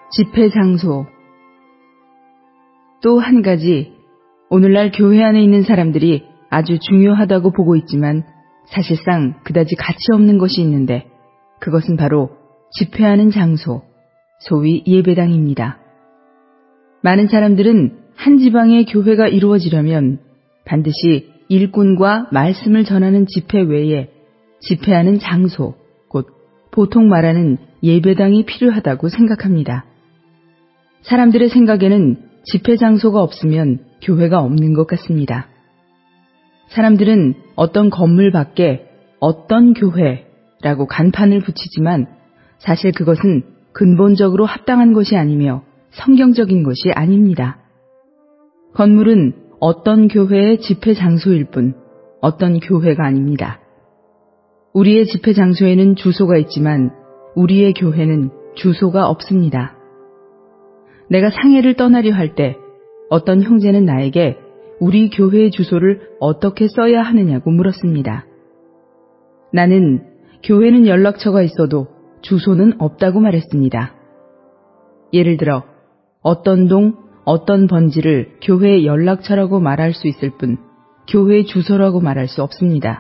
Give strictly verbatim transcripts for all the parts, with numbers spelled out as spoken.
집회 장소. 또 한 가지, 오늘날 교회 안에 있는 사람들이 아주 중요하다고 보고 있지만 사실상 그다지 가치 없는 것이 있는데 그것은 바로 집회하는 장소, 소위 예배당입니다. 많은 사람들은 한 지방의 교회가 이루어지려면 반드시 일꾼과 말씀을 전하는 집회 외에 집회하는 장소, 곧 보통 말하는 예배당이 필요하다고 생각합니다. 사람들의 생각에는 집회 장소가 없으면 교회가 없는 것 같습니다. 사람들은 어떤 건물 밖에 어떤 교회라고 간판을 붙이지만 사실 그것은 근본적으로 합당한 것이 아니며 성경적인 것이 아닙니다. 건물은 어떤 교회의 집회 장소일 뿐 어떤 교회가 아닙니다. 우리의 집회 장소에는 주소가 있지만 우리의 교회는 주소가 없습니다. 내가 상해를 떠나려 할 때 어떤 형제는 나에게 우리 교회의 주소를 어떻게 써야 하느냐고 물었습니다. 나는 교회는 연락처가 있어도 주소는 없다고 말했습니다. 예를 들어 어떤 동, 어떤 번지를 교회의 연락처라고 말할 수 있을 뿐 교회의 주소라고 말할 수 없습니다.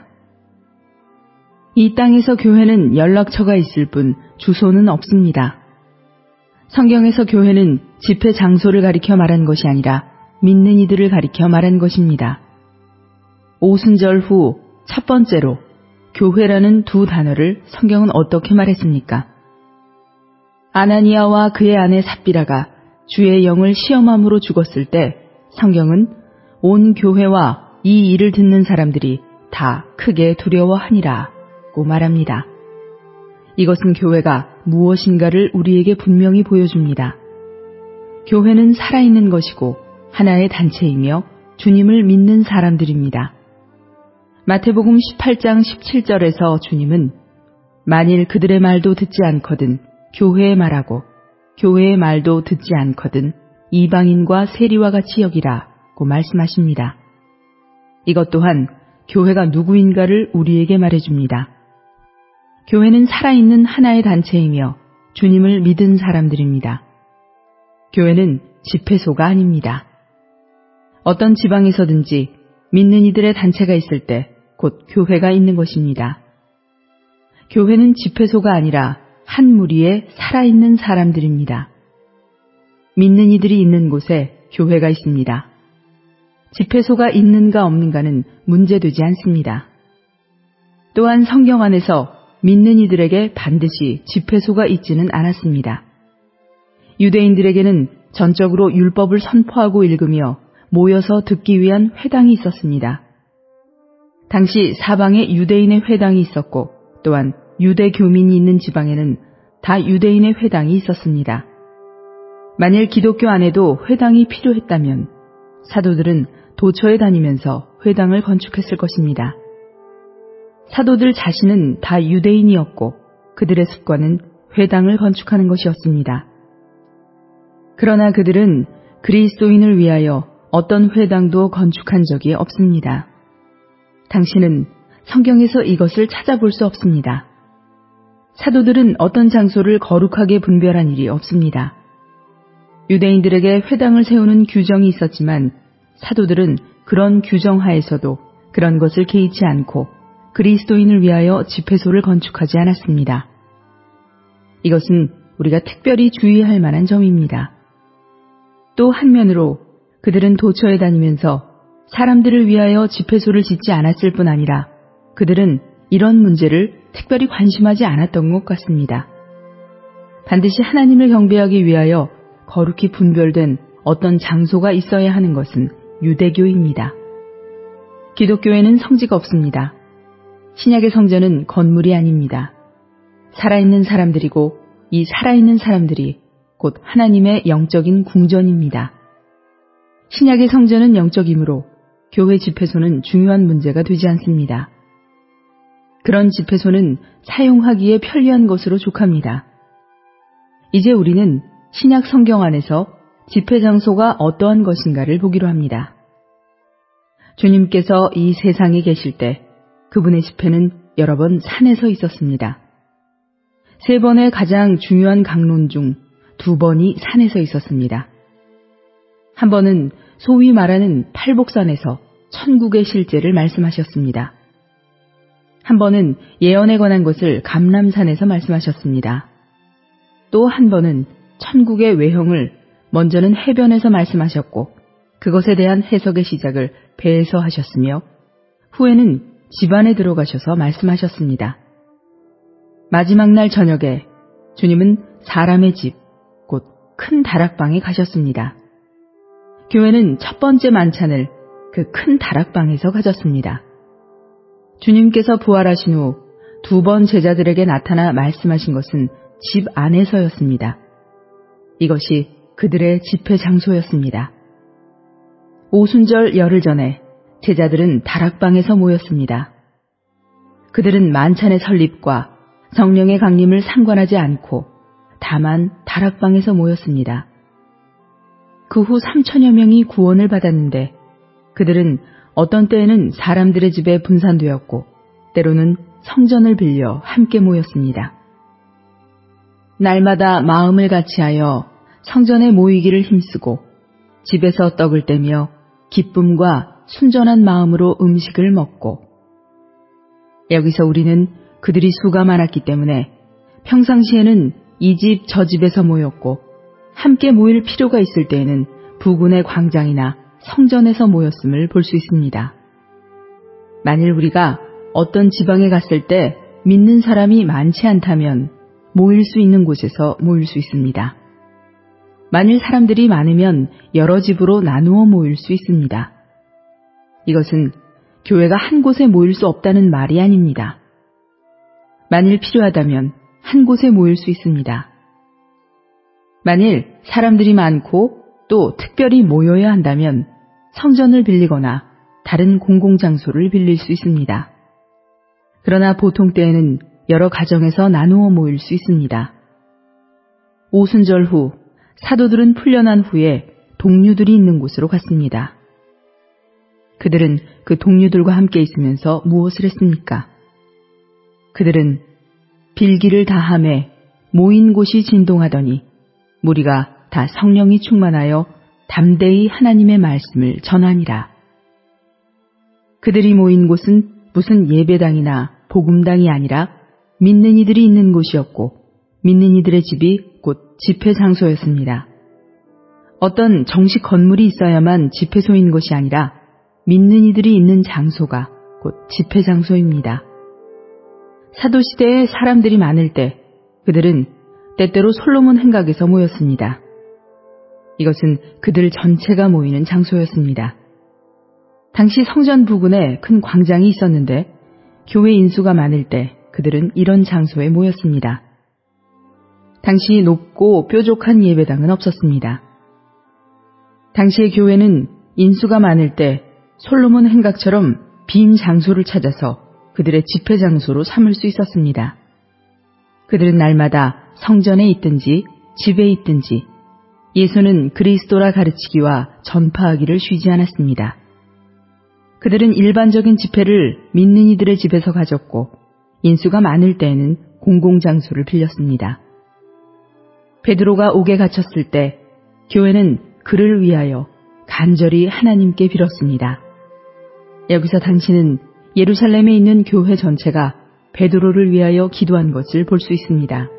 이 땅에서 교회는 연락처가 있을 뿐 주소는 없습니다. 성경에서 교회는 집회 장소를 가리켜 말한 것이 아니라 믿는 이들을 가리켜 말한 것입니다. 오순절 후 첫 번째로 교회라는 두 단어를 성경은 어떻게 말했습니까? 아나니아와 그의 아내 삽비라가 주의 영을 시험함으로 죽었을 때 성경은 온 교회와 이 일을 듣는 사람들이 다 크게 두려워하니라고 말합니다. 이것은 교회가 무엇인가를 우리에게 분명히 보여줍니다. 교회는 살아있는 것이고 하나의 단체이며 주님을 믿는 사람들입니다. 마태복음 십팔 장 십칠 절에서 주님은 만일 그들의 말도 듣지 않거든 교회의 말하고 교회의 말도 듣지 않거든 이방인과 세리와 같이 여기라고 말씀하십니다. 이것 또한 교회가 누구인가를 우리에게 말해줍니다. 교회는 살아있는 하나의 단체이며 주님을 믿은 사람들입니다. 교회는 집회소가 아닙니다. 어떤 지방에서든지 믿는 이들의 단체가 있을 때 곧 교회가 있는 것입니다. 교회는 집회소가 아니라 한 무리의 살아있는 사람들입니다. 믿는 이들이 있는 곳에 교회가 있습니다. 집회소가 있는가 없는가는 문제되지 않습니다. 또한 성경 안에서 믿는 이들에게 반드시 집회소가 있지는 않았습니다. 유대인들에게는 전적으로 율법을 선포하고 읽으며 모여서 듣기 위한 회당이 있었습니다. 당시 사방에 유대인의 회당이 있었고 또한 유대 교민이 있는 지방에는 다 유대인의 회당이 있었습니다. 만일 기독교 안에도 회당이 필요했다면 사도들은 도처에 다니면서 회당을 건축했을 것입니다. 사도들 자신은 다 유대인이었고 그들의 습관은 회당을 건축하는 것이었습니다. 그러나 그들은 그리스도인을 위하여 어떤 회당도 건축한 적이 없습니다. 당신은 성경에서 이것을 찾아볼 수 없습니다. 사도들은 어떤 장소를 거룩하게 분별한 일이 없습니다. 유대인들에게 회당을 세우는 규정이 있었지만 사도들은 그런 규정 하에서도 그런 것을 개의치 않고 그리스도인을 위하여 집회소를 건축하지 않았습니다. 이것은 우리가 특별히 주의할 만한 점입니다. 또 한면으로 그들은 도처에 다니면서 사람들을 위하여 집회소를 짓지 않았을 뿐 아니라 그들은 이런 문제를 특별히 관심하지 않았던 것 같습니다. 반드시 하나님을 경배하기 위하여 거룩히 분별된 어떤 장소가 있어야 하는 것은 유대교입니다. 기독교에는 성지가 없습니다. 신약의 성전은 건물이 아닙니다. 살아있는 사람들이고 이 살아있는 사람들이 곧 하나님의 영적인 궁전입니다. 신약의 성전은 영적이므로 교회 집회소는 중요한 문제가 되지 않습니다. 그런 집회소는 사용하기에 편리한 것으로 족합니다. 이제 우리는 신약 성경 안에서 집회 장소가 어떠한 것인가를 보기로 합니다. 주님께서 이 세상에 계실 때 그분의 집회는 여러 번 산에서 있었습니다. 세 번의 가장 중요한 강론 중 두 번이 산에 서 있었습니다. 한 번은 소위 말하는 팔복산에서 천국의 실제를 말씀하셨습니다. 한 번은 예언에 관한 것을 감람산에서 말씀하셨습니다. 또 한 번은 천국의 외형을 먼저는 해변에서 말씀하셨고 그것에 대한 해석의 시작을 배에서 하셨으며 후에는 집 안에 들어가셔서 말씀하셨습니다. 마지막 날 저녁에 주님은 사람의 집, 곧 큰 다락방에 가셨습니다. 교회는 첫 번째 만찬을 그 큰 다락방에서 가졌습니다. 주님께서 부활하신 후 두 번 제자들에게 나타나 말씀하신 것은 집 안에서였습니다. 이것이 그들의 집회 장소였습니다. 오순절 열흘 전에 제자들은 다락방에서 모였습니다. 그들은 만찬의 설립과 성령의 강림을 상관하지 않고 다만 다락방에서 모였습니다. 그 후 삼천여 명이 구원을 받았는데 그들은 어떤 때에는 사람들의 집에 분산되었고 때로는 성전을 빌려 함께 모였습니다. 날마다 마음을 같이하여 성전에 모이기를 힘쓰고 집에서 떡을 떼며 기쁨과 순전한 마음으로 음식을 먹고. 여기서 우리는 그들이 수가 많았기 때문에 평상시에는 이 집 저 집에서 모였고 함께 모일 필요가 있을 때에는 부근의 광장이나 성전에서 모였음을 볼 수 있습니다. 만일 우리가 어떤 지방에 갔을 때 믿는 사람이 많지 않다면 모일 수 있는 곳에서 모일 수 있습니다. 만일 사람들이 많으면 여러 집으로 나누어 모일 수 있습니다. 이것은 교회가 한 곳에 모일 수 없다는 말이 아닙니다. 만일 필요하다면 한 곳에 모일 수 있습니다. 만일 사람들이 많고 또 특별히 모여야 한다면 성전을 빌리거나 다른 공공장소를 빌릴 수 있습니다. 그러나 보통 때에는 여러 가정에서 나누어 모일 수 있습니다. 오순절 후 사도들은 풀려난 후에 동료들이 있는 곳으로 갔습니다. 그들은 그 동료들과 함께 있으면서 무엇을 했습니까? 그들은 빌기를 다하매 모인 곳이 진동하더니 무리가 다 성령이 충만하여 담대히 하나님의 말씀을 전하니라. 그들이 모인 곳은 무슨 예배당이나 복음당이 아니라 믿는 이들이 있는 곳이었고 믿는 이들의 집이 곧 집회 장소였습니다. 어떤 정식 건물이 있어야만 집회소인 것이 아니라 믿는 이들이 있는 장소가 곧 집회 장소입니다. 사도시대에 사람들이 많을 때 그들은 때때로 솔로몬 행각에서 모였습니다. 이것은 그들 전체가 모이는 장소였습니다. 당시 성전 부근에 큰 광장이 있었는데 교회 인수가 많을 때 그들은 이런 장소에 모였습니다. 당시 높고 뾰족한 예배당은 없었습니다. 당시의 교회는 인수가 많을 때 솔로몬 행각처럼 빈 장소를 찾아서 그들의 집회 장소로 삼을 수 있었습니다. 그들은 날마다 성전에 있든지 집에 있든지 예수는 그리스도라 가르치기와 전파하기를 쉬지 않았습니다. 그들은 일반적인 집회를 믿는 이들의 집에서 가졌고 인수가 많을 때에는 공공장소를 빌렸습니다. 베드로가 옥에 갇혔을 때 교회는 그를 위하여 간절히 하나님께 빌었습니다. 여기서 당신은 예루살렘에 있는 교회 전체가 베드로를 위하여 기도한 것을 볼 수 있습니다.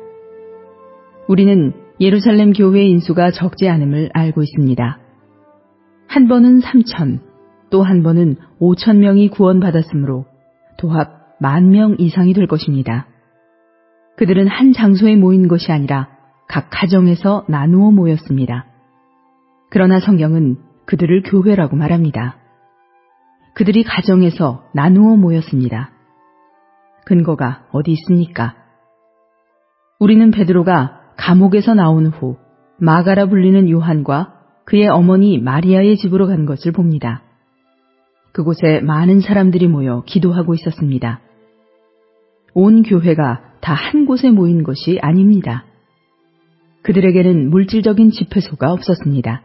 우리는 예루살렘 교회의 인수가 적지 않음을 알고 있습니다. 한 번은 삼천, 또 한 번은 오천 명이 구원받았으므로 도합 만 명 이상이 될 것입니다. 그들은 한 장소에 모인 것이 아니라 각 가정에서 나누어 모였습니다. 그러나 성경은 그들을 교회라고 말합니다. 그들이 가정에서 나누어 모였습니다. 근거가 어디 있습니까? 우리는 베드로가 감옥에서 나온 후 마가라 불리는 요한과 그의 어머니 마리아의 집으로 간 것을 봅니다. 그곳에 많은 사람들이 모여 기도하고 있었습니다. 온 교회가 다 한 곳에 모인 것이 아닙니다. 그들에게는 물질적인 집회소가 없었습니다.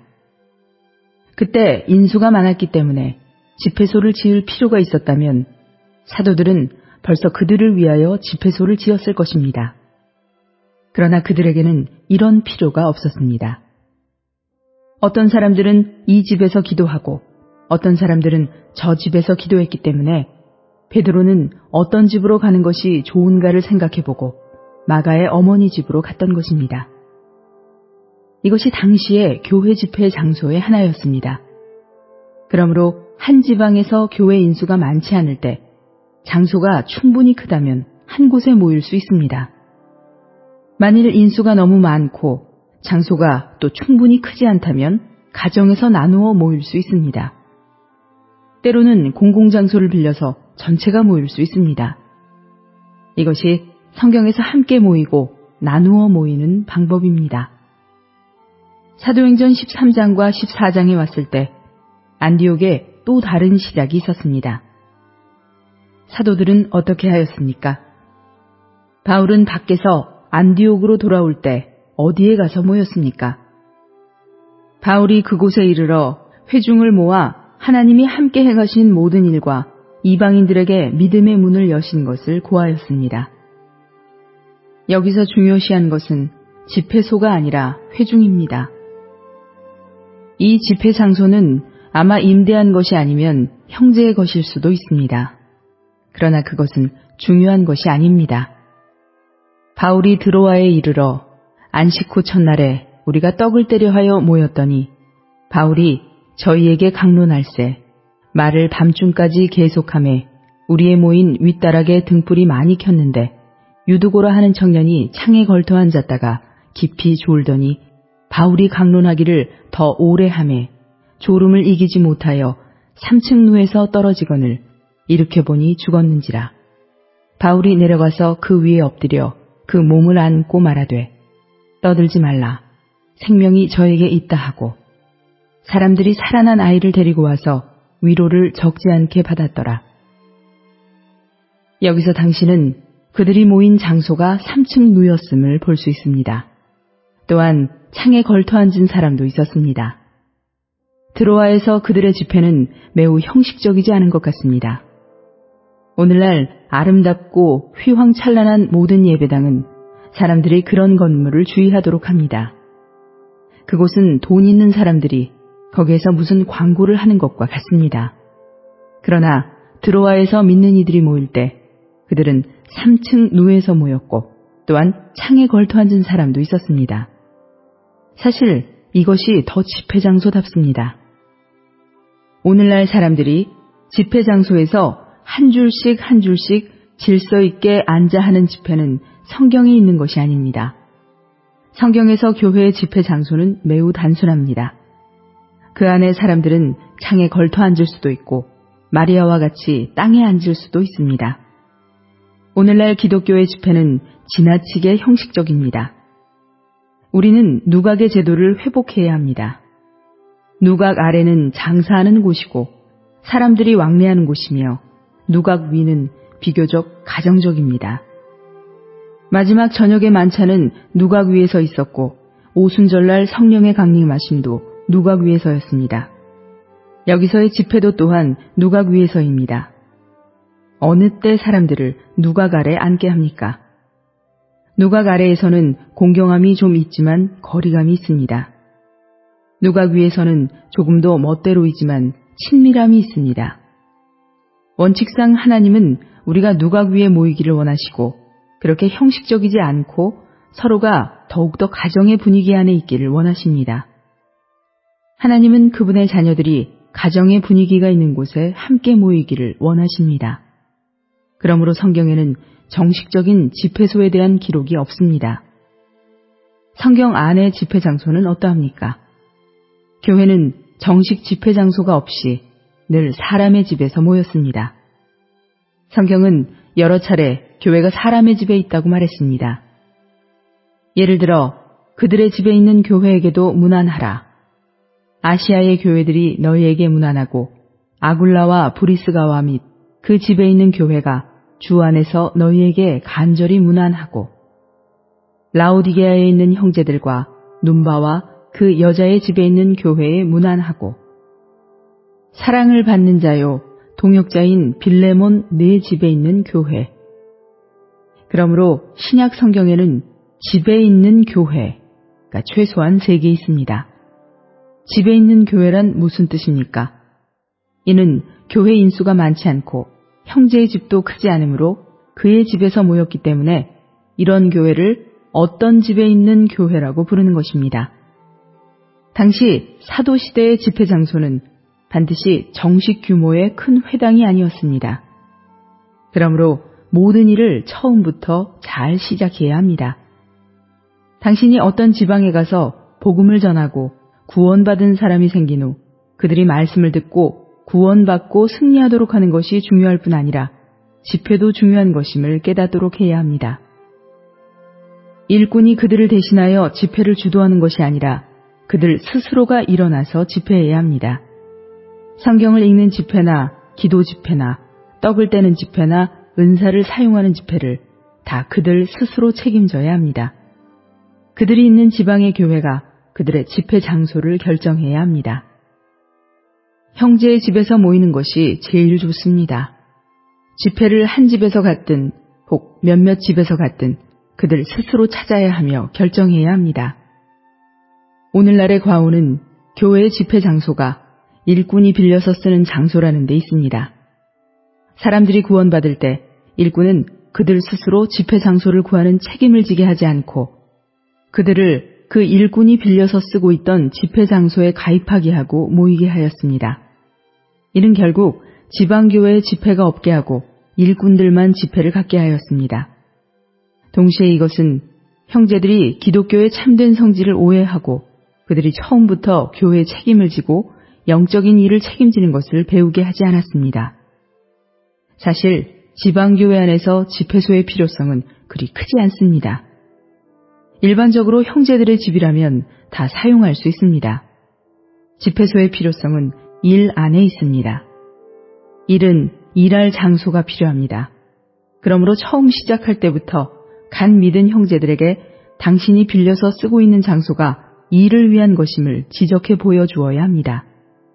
그때 인수가 많았기 때문에 집회소를 지을 필요가 있었다면 사도들은 벌써 그들을 위하여 집회소를 지었을 것입니다. 그러나 그들에게는 이런 필요가 없었습니다. 어떤 사람들은 이 집에서 기도하고 어떤 사람들은 저 집에서 기도했기 때문에 베드로는 어떤 집으로 가는 것이 좋은가를 생각해보고 마가의 어머니 집으로 갔던 것입니다. 이것이 당시의 교회 집회 장소의 하나였습니다. 그러므로 한 지방에서 교회 인수가 많지 않을 때 장소가 충분히 크다면 한 곳에 모일 수 있습니다. 만일 인수가 너무 많고 장소가 또 충분히 크지 않다면 가정에서 나누어 모일 수 있습니다. 때로는 공공장소를 빌려서 전체가 모일 수 있습니다. 이것이 성경에서 함께 모이고 나누어 모이는 방법입니다. 사도행전 십삼 장과 십사 장에 왔을 때 안디옥에 또 다른 시작이 있었습니다. 사도들은 어떻게 하였습니까? 바울은 밖에서 안디옥으로 돌아올 때 어디에 가서 모였습니까? 바울이 그곳에 이르러 회중을 모아 하나님이 함께 행하신 모든 일과 이방인들에게 믿음의 문을 여신 것을 고하였습니다. 여기서 중요시한 것은 집회소가 아니라 회중입니다. 이 집회 장소는 아마 임대한 것이 아니면 형제의 것일 수도 있습니다. 그러나 그것은 중요한 것이 아닙니다. 바울이 드로아에 이르러 안식 후 첫날에 우리가 떡을 떼려 하여 모였더니 바울이 저희에게 강론할세 말을 밤중까지 계속하매 우리의 모인 윗다락에 등불이 많이 켰는데 유두고라 하는 청년이 창에 걸터 앉았다가 깊이 졸더니 바울이 강론하기를 더 오래 하매 졸음을 이기지 못하여 삼 층 누에서 떨어지거늘 일으켜보니 죽었는지라. 바울이 내려가서 그 위에 엎드려 그 몸을 안고 말하되 떠들지 말라. 생명이 저에게 있다 하고 사람들이 살아난 아이를 데리고 와서 위로를 적지 않게 받았더라. 여기서 당신은 그들이 모인 장소가 삼 층 누였음을 볼 수 있습니다. 또한 창에 걸터 앉은 사람도 있었습니다. 드로아에서 그들의 집회는 매우 형식적이지 않은 것 같습니다. 오늘날 아름답고 휘황찬란한 모든 예배당은 사람들이 그런 건물을 주의하도록 합니다. 그곳은 돈 있는 사람들이 거기에서 무슨 광고를 하는 것과 같습니다. 그러나 드로아에서 믿는 이들이 모일 때 그들은 삼 층 누에서 모였고 또한 창에 걸터 앉은 사람도 있었습니다. 사실 이것이 더 집회 장소답습니다. 오늘날 사람들이 집회 장소에서 한 줄씩 한 줄씩 질서 있게 앉아 하는 집회는 성경에 있는 것이 아닙니다. 성경에서 교회의 집회 장소는 매우 단순합니다. 그 안에 사람들은 창에 걸터 앉을 수도 있고 마리아와 같이 땅에 앉을 수도 있습니다. 오늘날 기독교의 집회는 지나치게 형식적입니다. 우리는 누각의 제도를 회복해야 합니다. 누각 아래는 장사하는 곳이고 사람들이 왕래하는 곳이며 누각 위는 비교적 가정적입니다. 마지막 저녁의 만찬은 누각 위에서 있었고 오순절날 성령의 강림하심도 누각 위에서였습니다. 여기서의 집회도 또한 누각 위에서입니다. 어느 때 사람들을 누각 아래 앉게 합니까? 누각 아래에서는 공경함이 좀 있지만 거리감이 있습니다. 누각 위에서는 조금도 멋대로이지만 친밀함이 있습니다. 원칙상 하나님은 우리가 누각 위에 모이기를 원하시고 그렇게 형식적이지 않고 서로가 더욱더 가정의 분위기 안에 있기를 원하십니다. 하나님은 그분의 자녀들이 가정의 분위기가 있는 곳에 함께 모이기를 원하십니다. 그러므로 성경에는 정식적인 집회소에 대한 기록이 없습니다. 성경 안의 집회 장소는 어떠합니까? 교회는 정식 집회 장소가 없이 늘 사람의 집에서 모였습니다. 성경은 여러 차례 교회가 사람의 집에 있다고 말했습니다. 예를 들어 그들의 집에 있는 교회에게도 문안하라. 아시아의 교회들이 너희에게 문안하고 아굴라와 브리스가와 및 그 집에 있는 교회가 주 안에서 너희에게 간절히 문안하고 라오디게아에 있는 형제들과 눈바와 그 여자의 집에 있는 교회에 문안하고 사랑을 받는 자요 동역자인 빌레몬 네 집에 있는 교회. 그러므로 신약 성경에는 집에 있는 교회가 최소한 세 개 있습니다. 집에 있는 교회란 무슨 뜻입니까? 이는 교회 인수가 많지 않고 형제의 집도 크지 않으므로 그의 집에서 모였기 때문에 이런 교회를 어떤 집에 있는 교회라고 부르는 것입니다. 당시 사도시대의 집회 장소는 반드시 정식 규모의 큰 회당이 아니었습니다. 그러므로 모든 일을 처음부터 잘 시작해야 합니다. 당신이 어떤 지방에 가서 복음을 전하고 구원받은 사람이 생긴 후 그들이 말씀을 듣고 구원받고 승리하도록 하는 것이 중요할 뿐 아니라 집회도 중요한 것임을 깨닫도록 해야 합니다. 일꾼이 그들을 대신하여 집회를 주도하는 것이 아니라 그들 스스로가 일어나서 집회해야 합니다. 성경을 읽는 집회나 기도 집회나 떡을 떼는 집회나 은사를 사용하는 집회를 다 그들 스스로 책임져야 합니다. 그들이 있는 지방의 교회가 그들의 집회 장소를 결정해야 합니다. 형제의 집에서 모이는 것이 제일 좋습니다. 집회를 한 집에서 갔든 혹 몇몇 집에서 갔든 그들 스스로 찾아야 하며 결정해야 합니다. 오늘날의 과오는 교회의 집회 장소가 일꾼이 빌려서 쓰는 장소라는 데 있습니다. 사람들이 구원받을 때 일꾼은 그들 스스로 집회 장소를 구하는 책임을 지게 하지 않고 그들을 그 일꾼이 빌려서 쓰고 있던 집회 장소에 가입하게 하고 모이게 하였습니다. 이는 결국 지방교회의 집회가 없게 하고 일꾼들만 집회를 갖게 하였습니다. 동시에 이것은 형제들이 기독교의 참된 성질을 오해하고 그들이 처음부터 교회의 책임을 지고 영적인 일을 책임지는 것을 배우게 하지 않았습니다. 사실 지방교회 안에서 집회소의 필요성은 그리 크지 않습니다. 일반적으로 형제들의 집이라면 다 사용할 수 있습니다. 집회소의 필요성은 일 안에 있습니다. 일은 일할 장소가 필요합니다. 그러므로 처음 시작할 때부터 간 믿은 형제들에게 당신이 빌려서 쓰고 있는 장소가 일을 위한 것임을 지적해 보여주어야 합니다.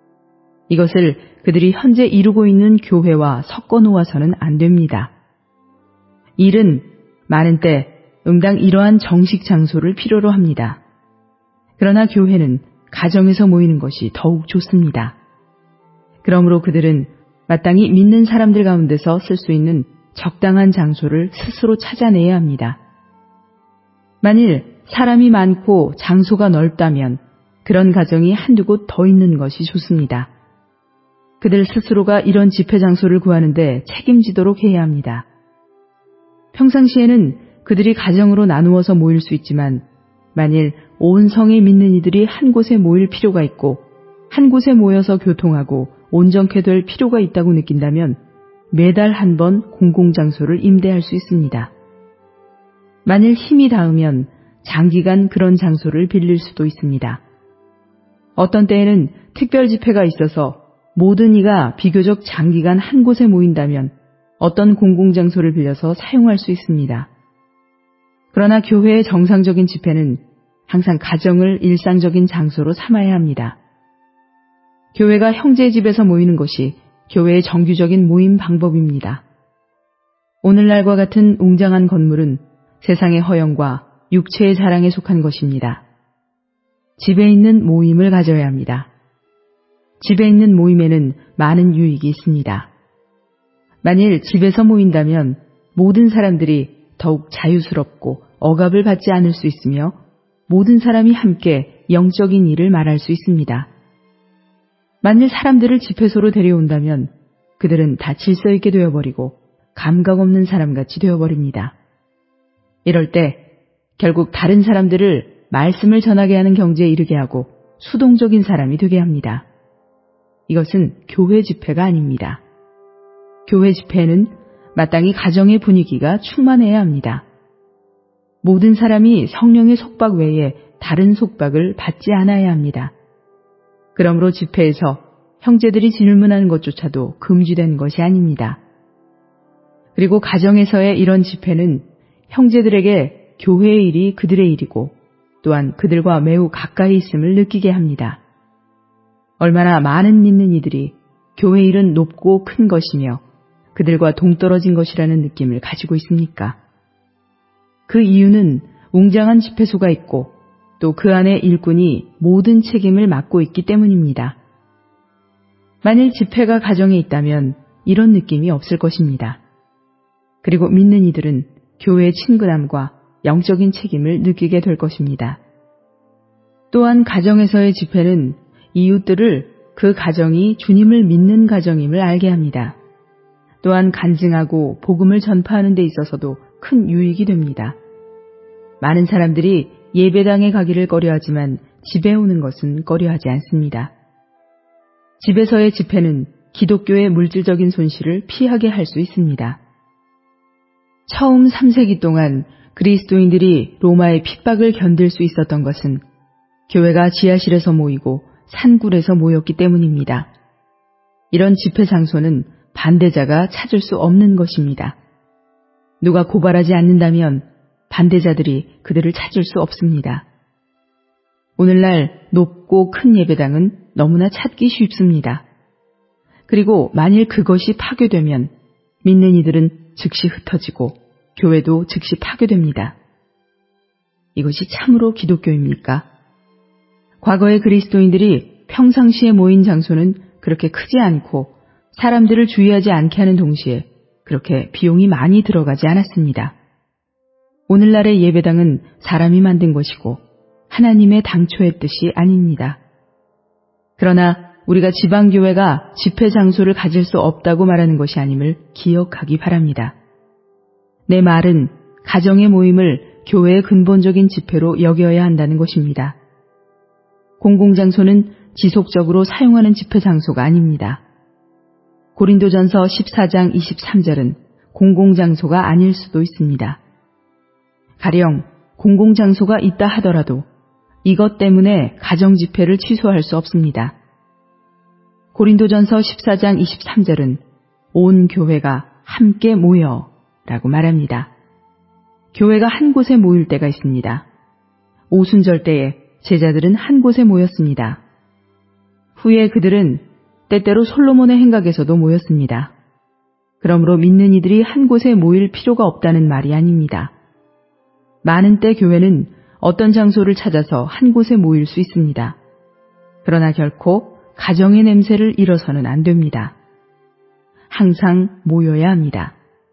이것을 그들이 현재 이루고 있는 교회와 섞어 놓아서는 안 됩니다. 일은 많은 때 응당 이러한 정식 장소를 필요로 합니다. 그러나 교회는 가정에서 모이는 것이 더욱 좋습니다. 그러므로 그들은 마땅히 믿는 사람들 가운데서 쓸 수 있는 적당한 장소를 스스로 찾아내야 합니다. 만일 사람이 많고 장소가 넓다면 그런 가정이 한두 곳 더 있는 것이 좋습니다. 그들 스스로가 이런 집회 장소를 구하는데 책임지도록 해야 합니다. 평상시에는 그들이 가정으로 나누어서 모일 수 있지만 만일 온 성에 믿는 이들이 한 곳에 모일 필요가 있고 한 곳에 모여서 교통하고 온전케 될 필요가 있다고 느낀다면 매달 한 번 공공장소를 임대할 수 있습니다. 만일 힘이 닿으면 장기간 그런 장소를 빌릴 수도 있습니다. 어떤 때에는 특별 집회가 있어서 모든 이가 비교적 장기간 한 곳에 모인다면 어떤 공공장소를 빌려서 사용할 수 있습니다. 그러나 교회의 정상적인 집회는 항상 가정을 일상적인 장소로 삼아야 합니다. 교회가 형제의 집에서 모이는 것이 교회의 정규적인 모임 방법입니다. 오늘날과 같은 웅장한 건물은 세상의 허영과 육체의 자랑에 속한 것입니다. 집에 있는 모임을 가져야 합니다. 집에 있는 모임에는 많은 유익이 있습니다. 만일 집에서 모인다면 모든 사람들이 더욱 자유스럽고 억압을 받지 않을 수 있으며 모든 사람이 함께 영적인 일을 말할 수 있습니다. 만일 사람들을 집회소로 데려온다면 그들은 다 질서 있게 되어버리고 감각 없는 사람같이 되어버립니다. 이럴 때 결국 다른 사람들을 말씀을 전하게 하는 경지에 이르게 하고 수동적인 사람이 되게 합니다. 이것은 교회 집회가 아닙니다. 교회 집회에는 마땅히 가정의 분위기가 충만해야 합니다. 모든 사람이 성령의 속박 외에 다른 속박을 받지 않아야 합니다. 그러므로 집회에서 형제들이 질문하는 것조차도 금지된 것이 아닙니다. 그리고 가정에서의 이런 집회는 형제들에게 교회의 일이 그들의 일이고 또한 그들과 매우 가까이 있음을 느끼게 합니다. 얼마나 많은 믿는 이들이 교회 일은 높고 큰 것이며 그들과 동떨어진 것이라는 느낌을 가지고 있습니까? 그 이유는 웅장한 집회소가 있고 또 그 안에 일꾼이 모든 책임을 맡고 있기 때문입니다. 만일 집회가 가정에 있다면 이런 느낌이 없을 것입니다. 그리고 믿는 이들은 교회의 친근함과 영적인 책임을 느끼게 될 것입니다. 또한 가정에서의 집회는 이웃들을 그 가정이 주님을 믿는 가정임을 알게 합니다. 또한 간증하고 복음을 전파하는 데 있어서도 큰 유익이 됩니다. 많은 사람들이 예배당에 가기를 꺼려하지만 집에 오는 것은 꺼려하지 않습니다. 집에서의 집회는 기독교의 물질적인 손실을 피하게 할 수 있습니다. 처음 삼 세기 동안 그리스도인들이 로마의 핍박을 견딜 수 있었던 것은 교회가 지하실에서 모이고 산굴에서 모였기 때문입니다. 이런 집회 장소는 반대자가 찾을 수 없는 것입니다. 누가 고발하지 않는다면 반대자들이 그들을 찾을 수 없습니다. 오늘날 높고 큰 예배당은 너무나 찾기 쉽습니다. 그리고 만일 그것이 파괴되면 믿는 이들은 즉시 흩어지고 교회도 즉시 파괴됩니다. 이것이 참으로 기독교입니까? 과거의 그리스도인들이 평상시에 모인 장소는 그렇게 크지 않고 사람들을 주의하지 않게 하는 동시에 그렇게 비용이 많이 들어가지 않았습니다. 오늘날의 예배당은 사람이 만든 것이고 하나님의 당초의 뜻이 아닙니다. 그러나 우리가 지방교회가 집회 장소를 가질 수 없다고 말하는 것이 아님을 기억하기 바랍니다. 내 말은 가정의 모임을 교회의 근본적인 집회로 여겨야 한다는 것입니다. 공공장소는 지속적으로 사용하는 집회 장소가 아닙니다. 고린도전서 십사 장 이십삼 절은 공공장소가 아닐 수도 있습니다. 가령 공공장소가 있다 하더라도 이것 때문에 가정집회를 취소할 수 없습니다. 고린도전서 십사 장 이십삼 절은 온 교회가 함께 모여 라고 말합니다. 교회가 한 곳에 모일 때가 있습니다. 오순절 때에 제자들은 한 곳에 모였습니다. 후에 그들은 때때로 솔로몬의 행각에서도 모였습니다. 그러므로 믿는 이들이 한 곳에 모일 필요가 없다는 말이 아닙니다. 많은 때 교회는 어떤 장소를 찾아서 한 곳에 모일 수 있습니다. 그러나 결코 가정의 냄새를 잃어서는 안 됩니다. 항상 모여야 합니다.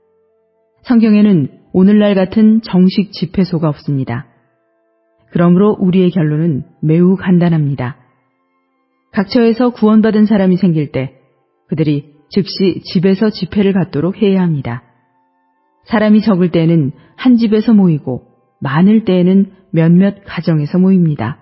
성경에는 오늘날 같은 정식 집회소가 없습니다. 그러므로 우리의 결론은 매우 간단합니다. 각처에서 구원받은 사람이 생길 때 그들이 즉시 집에서 집회를 갖도록 해야 합니다. 사람이 적을 때에는 한 집에서 모이고 많을 때에는 몇몇 가정에서 모입니다.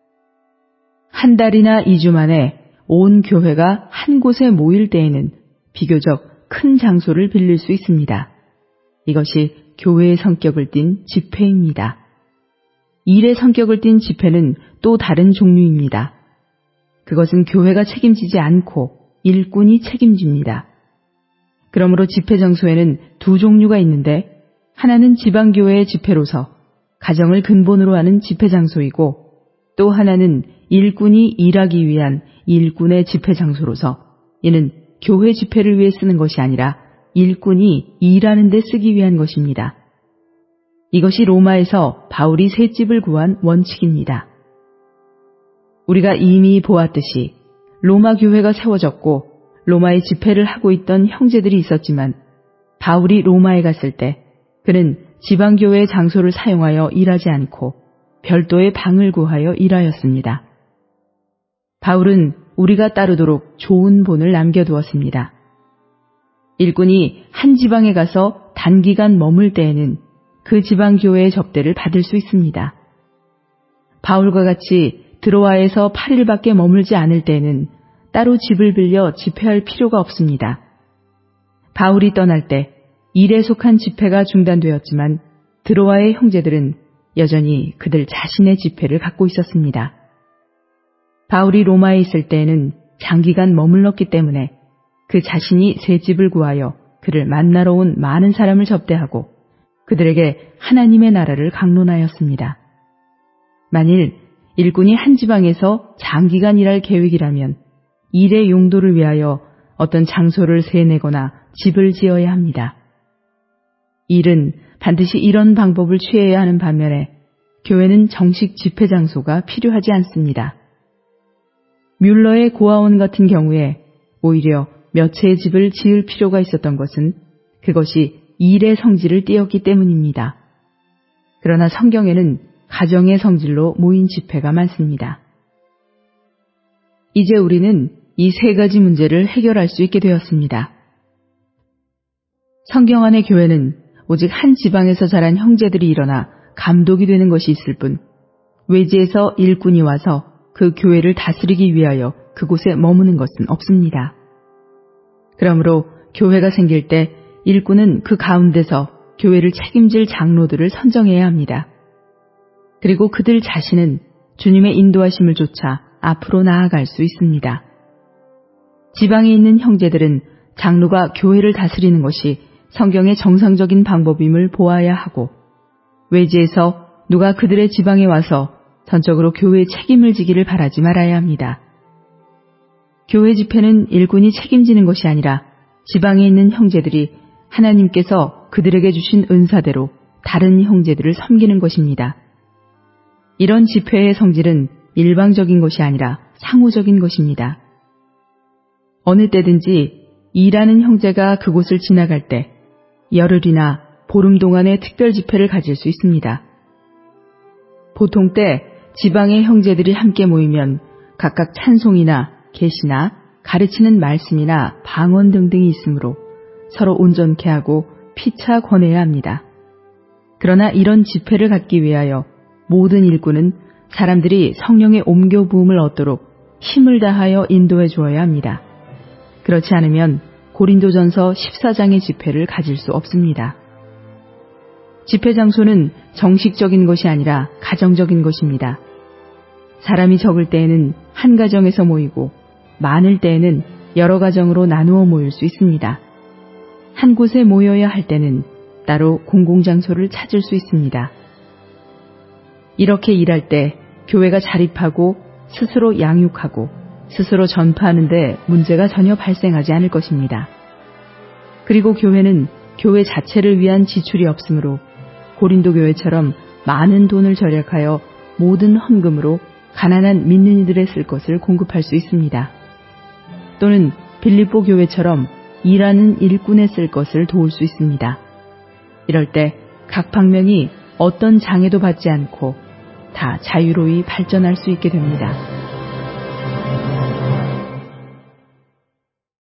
한 달이나 이 주 만에 온 교회가 한 곳에 모일 때에는 비교적 큰 장소를 빌릴 수 있습니다. 이것이 교회의 성격을 띤 집회입니다. 일의 성격을 띤 집회는 또 다른 종류입니다. 그것은 교회가 책임지지 않고 일꾼이 책임집니다. 그러므로 집회 장소에는 두 종류가 있는데 하나는 지방교회의 집회로서 가정을 근본으로 하는 집회 장소이고 또 하나는 일꾼이 일하기 위한 일꾼의 집회 장소로서 이는 교회 집회를 위해 쓰는 것이 아니라 일꾼이 일하는 데 쓰기 위한 것입니다. 이것이 로마에서 바울이 새 집을 구한 원칙입니다. 우리가 이미 보았듯이 로마 교회가 세워졌고 로마의 집회를 하고 있던 형제들이 있었지만 바울이 로마에 갔을 때 그는 지방교회의 장소를 사용하여 일하지 않고 별도의 방을 구하여 일하였습니다. 바울은 우리가 따르도록 좋은 본을 남겨두었습니다. 일꾼이 한 지방에 가서 단기간 머물 때에는 그 지방교회의 접대를 받을 수 있습니다. 바울과 같이 드로아에서 팔 일밖에 머물지 않을 때에는 따로 집을 빌려 집회할 필요가 없습니다. 바울이 떠날 때 일에 속한 집회가 중단되었지만 드로아의 형제들은 여전히 그들 자신의 집회를 갖고 있었습니다. 바울이 로마에 있을 때에는 장기간 머물렀기 때문에 그 자신이 새 집을 구하여 그를 만나러 온 많은 사람을 접대하고 그들에게 하나님의 나라를 강론하였습니다. 만일 일꾼이 한 지방에서 장기간 일할 계획이라면 일의 용도를 위하여 어떤 장소를 세내거나 집을 지어야 합니다. 일은 반드시 이런 방법을 취해야 하는 반면에 교회는 정식 집회 장소가 필요하지 않습니다. 뮬러의 고아원 같은 경우에 오히려 몇 채의 집을 지을 필요가 있었던 것은 그것이 일의 성질을 띠었기 때문입니다. 그러나 성경에는 가정의 성질로 모인 집회가 많습니다. 이제 우리는 이 세 가지 문제를 해결할 수 있게 되었습니다. 성경 안의 교회는 오직 한 지방에서 자란 형제들이 일어나 감독이 되는 것이 있을 뿐 외지에서 일꾼이 와서 그 교회를 다스리기 위하여 그곳에 머무는 것은 없습니다. 그러므로 교회가 생길 때 일꾼은 그 가운데서 교회를 책임질 장로들을 선정해야 합니다. 그리고 그들 자신은 주님의 인도하심을 쫓아 앞으로 나아갈 수 있습니다. 지방에 있는 형제들은 장로가 교회를 다스리는 것이 성경의 정상적인 방법임을 보아야 하고 외지에서 누가 그들의 지방에 와서 전적으로 교회의 책임을 지기를 바라지 말아야 합니다. 교회 집회는 일꾼이 책임지는 것이 아니라 지방에 있는 형제들이 하나님께서 그들에게 주신 은사대로 다른 형제들을 섬기는 것입니다. 이런 집회의 성질은 일방적인 것이 아니라 상호적인 것입니다. 어느 때든지 일하는 형제가 그곳을 지나갈 때 열흘이나 보름 동안의 특별 집회를 가질 수 있습니다. 보통 때 지방의 형제들이 함께 모이면 각각 찬송이나 계시나 가르치는 말씀이나 방언 등등이 있으므로 서로 온전케 하고 피차 권해야 합니다. 그러나 이런 집회를 갖기 위하여 모든 일꾼은 사람들이 성령의 옮겨 부음을 얻도록 힘을 다하여 인도해 주어야 합니다. 그렇지 않으면 고린도전서 십사 장의 집회를 가질 수 없습니다. 집회 장소는 정식적인 것이 아니라 가정적인 것입니다. 사람이 적을 때에는 한 가정에서 모이고 많을 때에는 여러 가정으로 나누어 모일 수 있습니다. 한 곳에 모여야 할 때는 따로 공공장소를 찾을 수 있습니다. 이렇게 일할 때 교회가 자립하고 스스로 양육하고 스스로 전파하는 데 문제가 전혀 발생하지 않을 것입니다. 그리고 교회는 교회 자체를 위한 지출이 없으므로 고린도 교회처럼 많은 돈을 절약하여 모든 헌금으로 가난한 믿는 이들에 쓸 것을 공급할 수 있습니다. 또는 빌립보 교회처럼 일하는 일꾼에 쓸 것을 도울 수 있습니다. 이럴 때 각 방면이 어떤 장애도 받지 않고 다 자유로이 발전할 수 있게 됩니다.